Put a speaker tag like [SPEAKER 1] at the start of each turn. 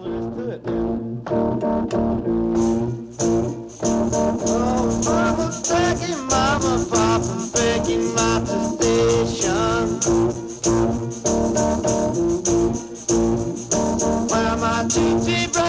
[SPEAKER 1] let's do it now. Oh, mama, begging, mama, papa, begging, motor station. Where my TT